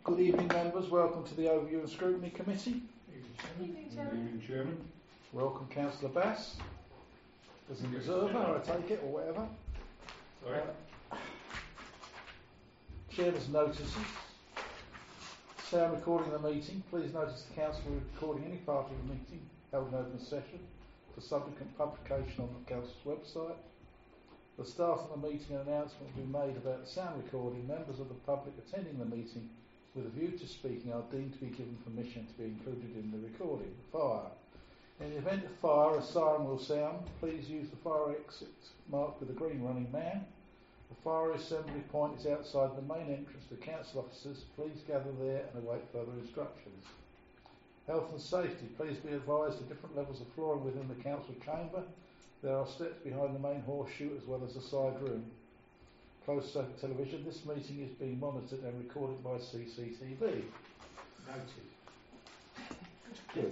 Good evening, members. Welcome to the Overview and Scrutiny Committee. Evening, Chairman. Welcome, Councillor Bass. As an observer, I take it, or whatever. Sorry. Chairman's notices. Sound recording of the meeting. Please notice the Council will be recording any part of the meeting held in open session for subsequent publication on the Council's website. The start of the meeting, an announcement will be made about the sound recording. Members of the public attending the meeting with a view to speaking are deemed to be given permission to be included in the recording. Fire. In the event of fire, a siren will sound. Please use the fire exit marked with a green running man. The fire assembly point is outside the main entrance to council offices. Please gather there and await further instructions. Health and safety. Please be advised of different levels of flooring within the council chamber. There are steps behind the main horseshoe as well as a side room. Closed circuit television. This meeting is being monitored and recorded by CCTV. Noted. Good.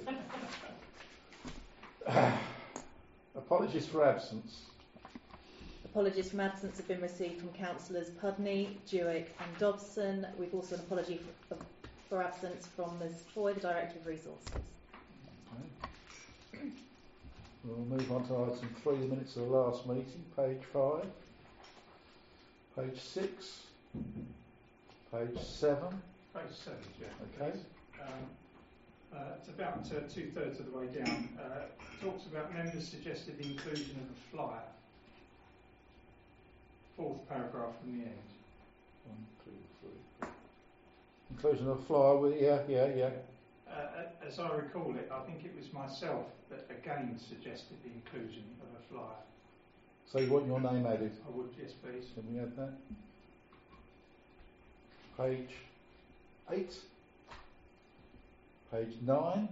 Apologies for absence. Apologies from absence have been received from Councillors Pudney, Jewick and Dobson. We've also an apology for absence from Ms Foy, the Director of Resources. Okay. We'll move on to item 3, the minutes of the last meeting, page 5, page 6, page 7. Page 7, yeah. Okay. It's about 2/3 of the way down. Talks about members suggested the inclusion of a flyer. 4th paragraph from the end. 1, 2, 3, 4. Inclusion of a flyer with, yeah. As I recall it, I think it was myself that again suggested the inclusion of a flyer. So you want your name added? I would, yes please. Can we add that? Page 8. Page 9.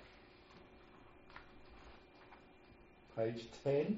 Page 10.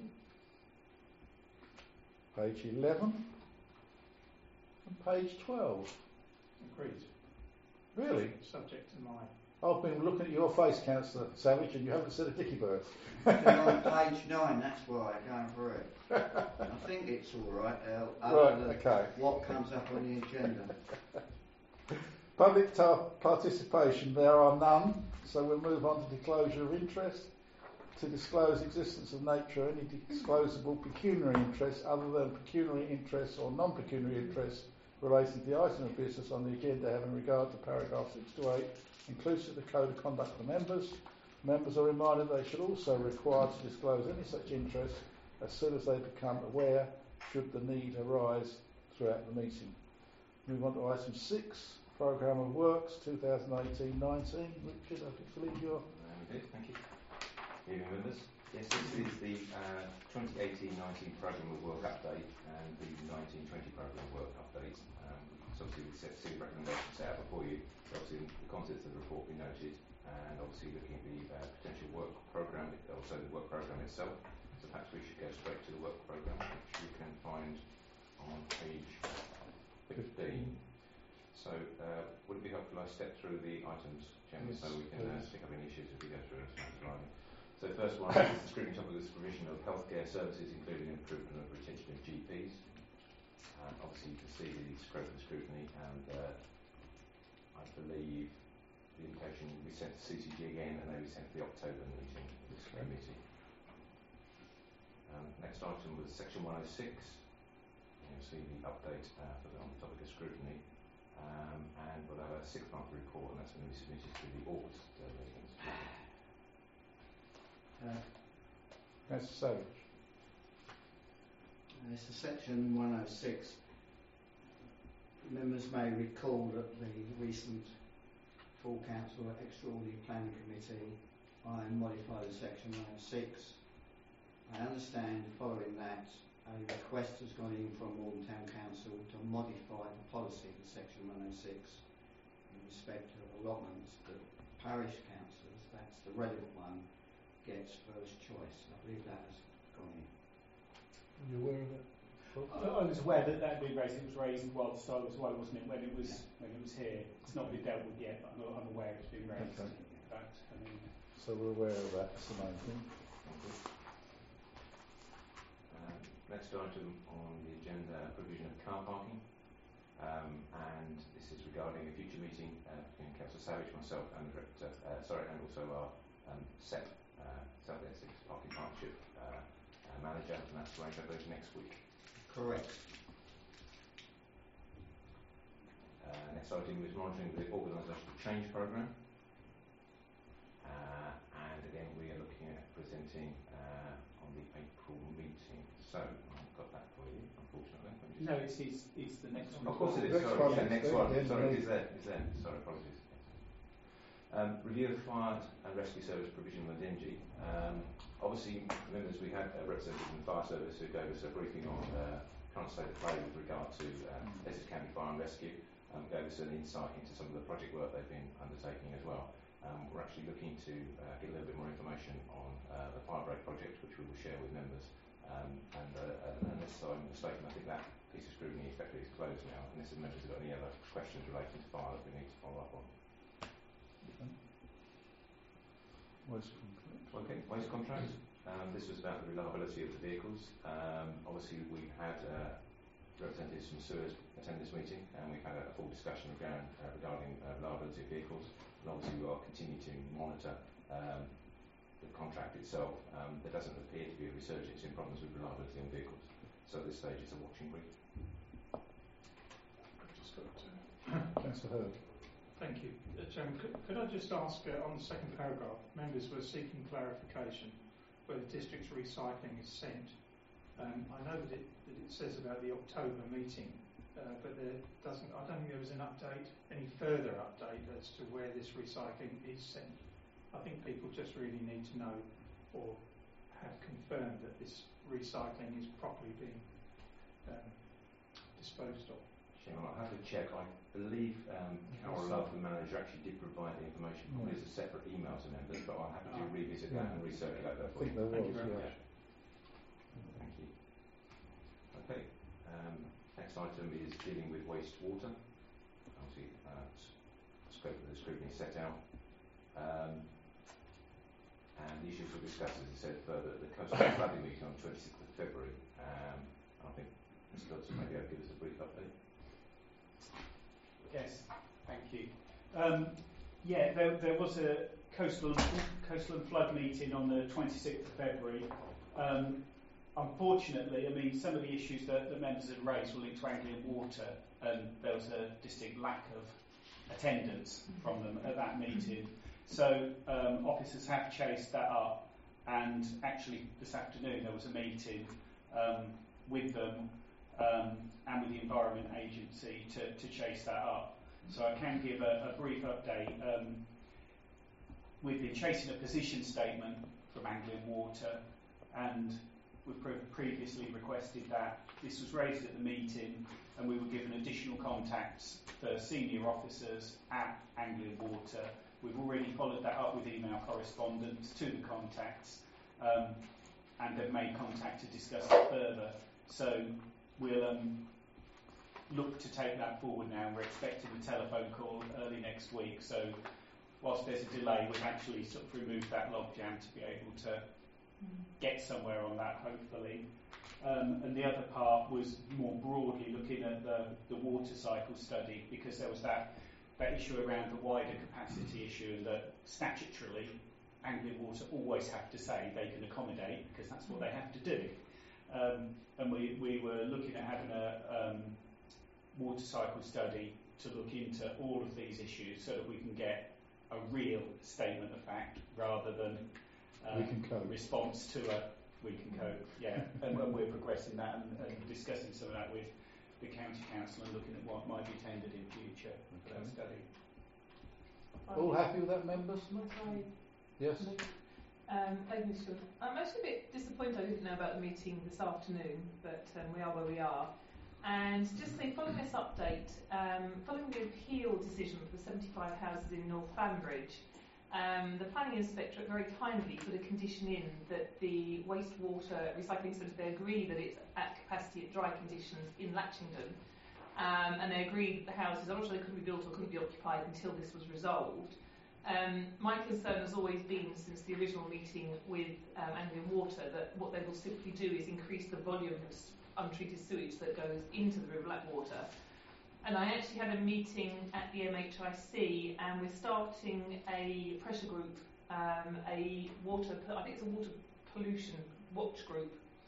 Page 11. And page 12. Agreed. Really? Subject to mine. I've been looking at your face, Councillor Savage, and you haven't said a dicky bird. They're on page 9, that's why I'm going through it. I think it's all right, other than okay. what comes up on the agenda. Public participation, there are none, so we'll move on to disclosure of interest. To disclose existence of nature, any disclosable pecuniary interest other than pecuniary interests or non-pecuniary interests relating to the item of business on the agenda having regard to paragraph 6 to 8, inclusive of the code of conduct for members. Members are reminded they should also be required to disclose any such interest as soon as they become aware, should the need arise throughout the meeting. Move on to item 6, programme of works 2018-19. Richard, I believe you're. Thank you. Evening, members. Yes, this is the 2018-19 programme of work update and the 19-20 programme of work update. So obviously we see the recommendations set out before you. So obviously the contents of the report we noted, and obviously looking at the potential work programme, also the work programme itself. So perhaps we should go straight to the work programme, which you can find on page 15. So would it be helpful if I step through the items, Chairman, so we can pick up any issues as we go through it? So the first one is the scrutiny topic is provision of healthcare services, including improvement of retention of GPs. Obviously you can see the scope of the scrutiny, and I believe the indication will be sent to CCG again, and then be sent to the October meeting of this committee. Next item was section 106. You'll see the update on the topic of scrutiny, and we'll have a 6-month report, and that's going to be submitted to the August meeting. Councillor Savage. This is section 106. Members may recall that the recent full council extraordinary planning committee modified section 106. I understand following that a request has gone in from Malden Town Council to modify the policy of section 106 in respect of allotments that parish councillors, that's the relevant one, gets first choice. I believe that has gone in. Are you aware of it? I was aware that that had been raised. It was raised while the start was away, wasn't it? When it was here. It's not been dealt with yet, but I'm aware it's been raised. Okay. In fact, So we're aware of that. That's the main thing. Next item on the agenda, provision of car parking. and this is regarding a future meeting between Councillor Savage, myself, and the Director, and also our SEP, South Essex Parking Partnership Manager, and that's arranged over next week. Correct. Next item is monitoring the organisational change programme, and again we are looking at presenting on the April meeting. So I've got that for you, unfortunately. No, it's the next one. Of course it is. Next Sorry, one, yeah, next one. yeah, Sorry, yeah. it's there. Sorry, apologies. Review of fire and rescue service provision with Dingy. Obviously, members, we had a representative from the fire service who gave us a briefing on current state of play with regard to Essex County Fire and Rescue. Gave us an insight into some of the project work they've been undertaking as well. We're actually looking to get a little bit more information on the fire break project, which we will share with members. Unless I'm mistaken, I think that piece of scrutiny effectively is closed now, unless the members have got any other questions relating to fire that we need to follow up on. Waste contract. Okay, waste contracts. This was about the reliability of the vehicles. Obviously, we've had representatives from Sewers attend this meeting, and we've had a full discussion regarding reliability of vehicles. And obviously, we will continue to monitor the contract itself. There doesn't appear to be a resurgence in problems with reliability on vehicles. So at this stage, it's a watching brief. Councillor Hurd. Thank you. Chairman, could I just ask on the second paragraph, members were seeking clarification where the district's recycling is sent. I know that it says about the October meeting, but there doesn't. I don't think there was an update, any further update as to where this recycling is sent. I think people just really need to know or have confirmed that this recycling is properly being disposed of. Chairman, I'll have to check. I believe Carol Love, the manager, actually did provide the information, probably as a separate email to members, but I'll have to revisit that and recirculate that I for think you. there Thank was, you very much. Thank you. Okay. Next item is dealing with wastewater. Obviously, scope of the scrutiny is set out. And the issues were discussed, as I said, further at the coastal flooding meeting on 26th of February. I think Mr. Dodson maybe will give us a brief update. Yes, thank you. There was a coastal and flood meeting on the 26th of February. Unfortunately, I mean, some of the issues that the members had raised were linked to Anglian Water, and there was a distinct lack of attendance from them at that meeting. So officers have chased that up, and actually this afternoon there was a meeting with them and with the Environment Agency to chase that up. So I can give a brief update. We've been chasing a position statement from Anglian Water, and we've previously requested that. This was raised at the meeting, and we were given additional contacts for senior officers at Anglian Water. We've already followed that up with email correspondence to the contacts, and they've made contact to discuss it further. So we'll look to take that forward now. We're expecting a telephone call early next week. So whilst there's a delay, we've actually sort of removed that logjam to be able to get somewhere on that, hopefully. And the other part was more broadly looking at the water cycle study, because there was that issue around the wider capacity issue, and that statutorily Anglian Water always have to say they can accommodate, because that's what they have to do. And we were looking at having a water cycle study to look into all of these issues so that we can get a real statement of fact rather than we can cope. Response to a we can cope, yeah. And we're progressing that and discussing some of that with the county council and looking at what might be tendered in future for that study. All happy with that, members? Yes. Thank you, Mr. I'm actually a bit disappointed I didn't know about the meeting this afternoon, but we are where we are. And just say, following this update, following the appeal decision for the 75 houses in North Banbridge, the planning inspector very kindly put a condition in that the wastewater recycling centre, they agree that it's at capacity at dry conditions in Latchington, and they agreed that the houses, I'm not sure they couldn't be built or couldn't be occupied until this was resolved. My concern has always been, since the original meeting with Anglian Water, that what they will simply do is increase the volume of untreated sewage that goes into the River Blackwater. And I actually had a meeting at the MHIC, and we're starting a pressure group, I think it's a water pollution watch group.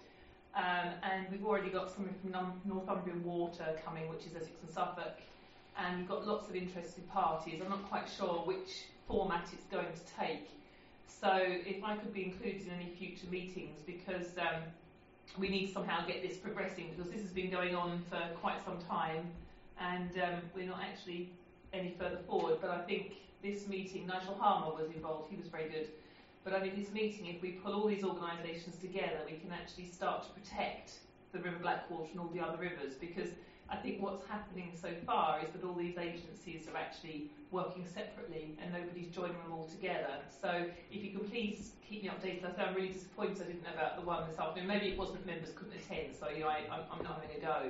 And we've already got somebody from Northumbrian Water coming, which is Essex and Suffolk, and we've got lots of interested parties. I'm not quite sure which format it's going to take. So if I could be included in any future meetings, because we need to somehow get this progressing, because this has been going on for quite some time, and we're not actually any further forward. But I think this meeting, Nigel Harmer was involved, he was very good. But I think this meeting, if we pull all these organisations together, we can actually start to protect the River Blackwater and all the other rivers, because I think what's happening so far is that all these agencies are actually working separately and nobody's joining them all together. So if you can please keep me updated. I say I'm really disappointed I didn't know about the one this afternoon. Maybe it wasn't members couldn't attend, so I'm not having a go.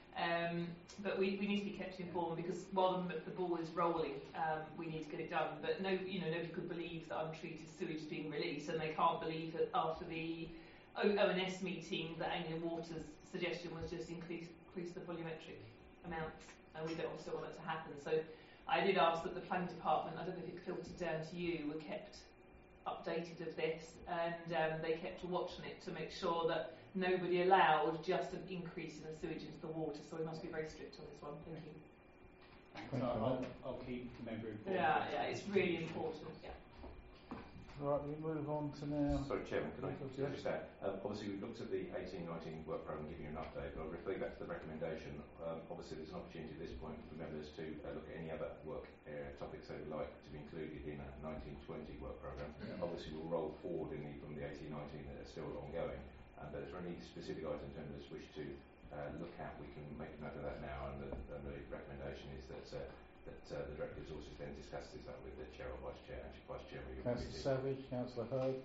But we need to be kept informed, because while the ball is rolling, we need to get it done. But nobody could believe that untreated sewage is being released, and they can't believe that after the ONS meeting that Anglian Water's suggestion was just increase the volumetric amounts, and we don't still want it to happen. So I did ask that the planning department, I don't know if it filtered down to you, were kept updated of this, and they kept a watch on it to make sure that nobody allowed just an increase in the sewage into the water. So we must be very strict on this one. Thank you. Thanks. I'll keep the member informed. Yeah, it's really important. Yeah. Right, we move on to now. Sorry, Chairman, could I Yes. just add? Obviously, we've looked at the 18-19 work programme, giving you an update, but I'll refer you back to the recommendation. Obviously, there's an opportunity at this point for members to look at any other work topics they would like to be included in a 19-20 work programme. Yeah. Obviously, we'll roll forward from the 18-19 that are still ongoing. But if there are any specific items members wish to look at, we can make a note of that now, and the recommendation is that the Director of Resources then discusses that with the Chair or Vice Chair, actually Vice Chair of your Councillor committee. Savage, Councillor Hurd.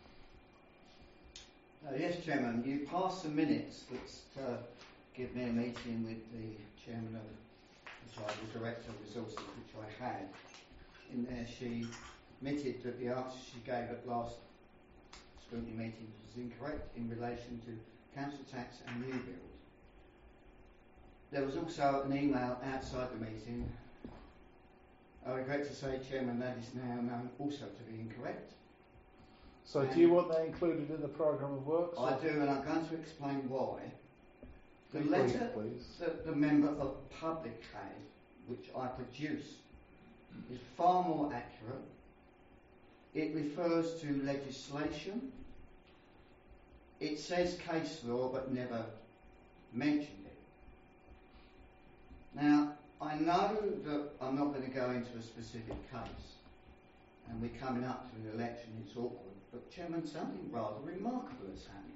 Yes, Chairman, you passed some minutes that give me a meeting with the Chairman of the Director of Resources, which I had. In there, she admitted that the answer she gave at last scrutiny meeting was incorrect in relation to council tax and new build. There was also an email outside the meeting. I regret to say, Chairman, that is now known also to be incorrect. So do you want that included in the programme of works? I do, and I'm going to explain why. The Be letter brief, please. that the member of public had, which I produced, is far more accurate. It refers to legislation. It says case law, but never mentioned it. Now, I know that I'm not going to go into a specific case, and we're coming up to an election, it's awkward, but Chairman, something rather remarkable has happened.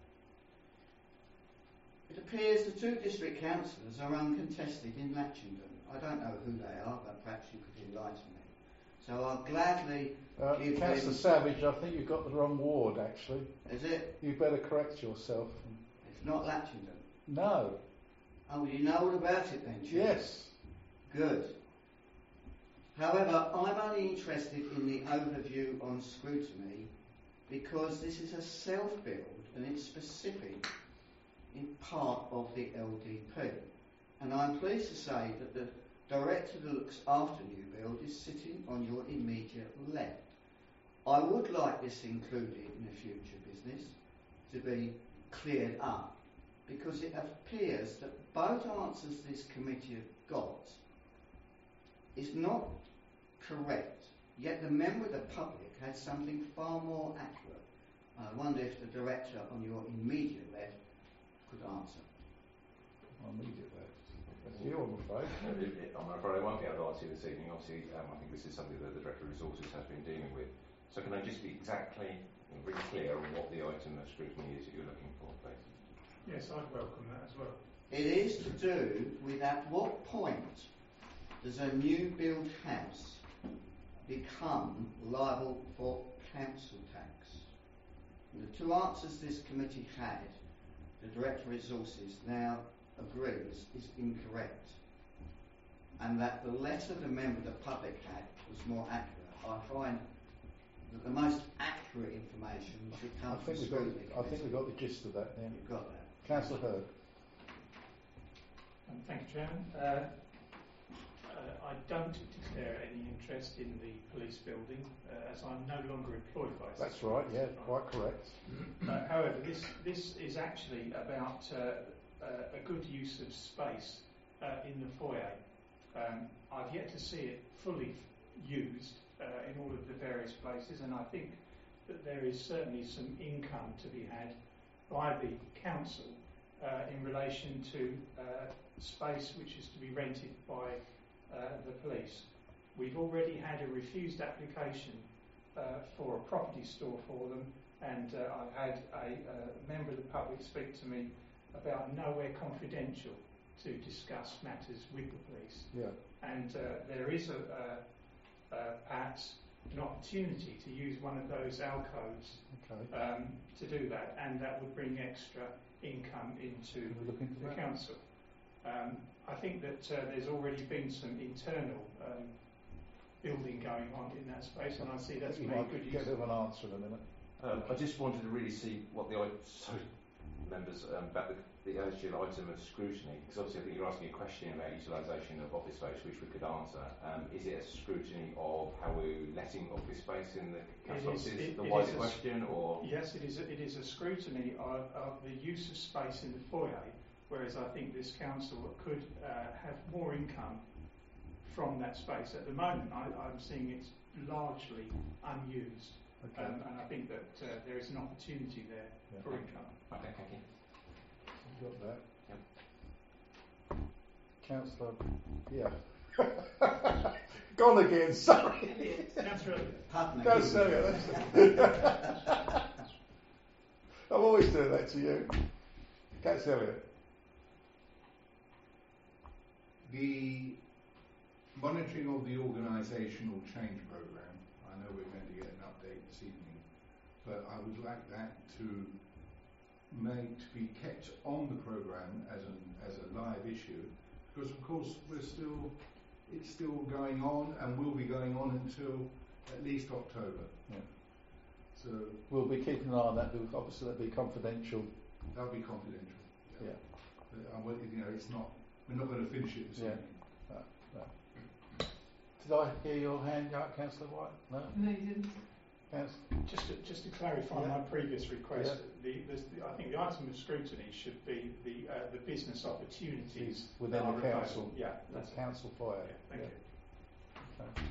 It appears the two district councillors are uncontested in Latchington. I don't know who they are, but perhaps you could enlighten me. So I'll gladly give Councillor them... Savage, I think you've got the wrong ward, actually. Is it? You better correct yourself. It's not Latchington. No. Oh, you know all about it then, Chairman? Yes. Good. However, I'm only interested in the overview on scrutiny because this is a self-build and it's specific in part of the LDP. And I'm pleased to say that the director that looks after new build is sitting on your immediate left. I would like this included in a future business to be cleared up because it appears that both answers this committee have got is not correct, yet the member of the public had something far more accurate. I wonder if the director on your immediate left could answer. Immediate left. That's you, I'm afraid. I'm afraid I won't be able to answer you this evening. Obviously, I think this is something that the Director of Resources has been dealing with. So can I just be exactly and really clear on what the item of scrutiny is that you're looking for, please? Yes, I'd welcome that as well. It is to do with at what point does a new build house become liable for council tax? And the two answers this committee had, the Director of Resources now agrees is incorrect, and that the letter the member of the public had was more accurate. I find that the most accurate information should come from scrutiny. I think we got the gist of that then. You've got that. Councillor Hurd. Thank you, Chairman. I don't declare any interest in the police building as I'm no longer employed by SSP. That's right, yeah, quite correct. However, this is actually about a good use of space in the foyer. I've yet to see it fully used in all of the various places, and I think that there is certainly some income to be had by the council in relation to space which is to be rented by the police. We've already had a refused application for a property store for them, and I've had a member of the public speak to me about nowhere confidential to discuss matters with the police. Yeah. And there is perhaps an opportunity to use one of those alcoves to do that, and that would bring extra income into the council. I think that there's already been some internal building going on in that space, and I see that's very good use. Get a bit of an answer in a minute. I just wanted to really see what the members about the actual item of scrutiny, because obviously I think you're asking a question about utilisation of office space, which we could answer. Is it a scrutiny of how we're letting office space in the council offices? The wider question, or yes, it is a scrutiny of the use of space in the foyer. Whereas I think this council could have more income from that space. At the moment, I'm seeing it's largely unused, and I think that there is an opportunity there for income. Okay, thank you. You got that? Yep. Councillor, gone again, sorry. Councillor Go Celia. I'm always doing that to you. Go Celia. The monitoring of the organisational change programme, I know we're going to get an update this evening, but I would like that to be kept on the programme as a live issue, because of course it's still going on and will be going on until at least October. Yeah. So we'll be keeping an eye on that. Obviously, that'll be confidential. That'll be confidential. Yeah. It's not. We're not going to finish it this evening. No. Did I hear your hand go up, Councillor White? No. No, you didn't. Just to clarify my previous request, I think the item of scrutiny should be the business opportunities within the council. Yeah, that's council foyer. Yeah, thank you. Okay.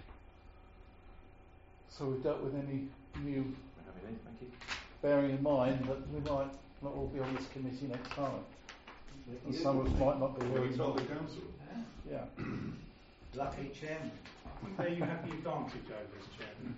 So we've dealt with any new. Thank you. Bearing in mind that we might not all be on this committee next time, and some of us might not be here. We told the council. Yeah. Lucky chairman. There you have the advantage over as chairman.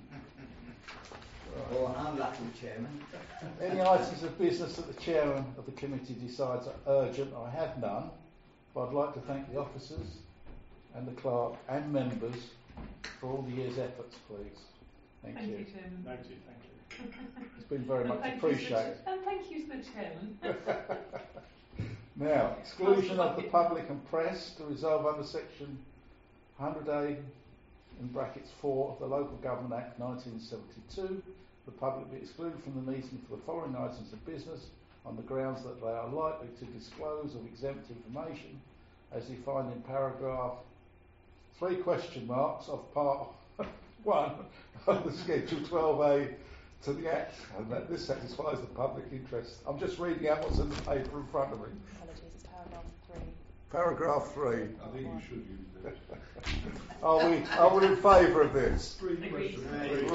Or unlucky chairman. Any items of business that the chairman of the committee decides are urgent? I have none, but I'd like to thank the officers and the clerk and members for all the year's efforts, please. Thank you. Chairman. Noted, thank you. It's been very much appreciated. And thank you to the chairman. Now, exclusion of the public and press to resolve under section 100A in brackets 4 of the Local Government Act 1972, the public be excluded from the meeting for the following items of business on the grounds that they are likely to disclose of exempt information as defined in paragraph 3 question marks of part 1 of the Schedule 12A to the Act, and that this satisfies the public interest. I'm just reading out what's in the paper in front of me. Apologies, it's paragraph 3. Paragraph 3. I think you should use this. Are we in favour of this? 3 questions.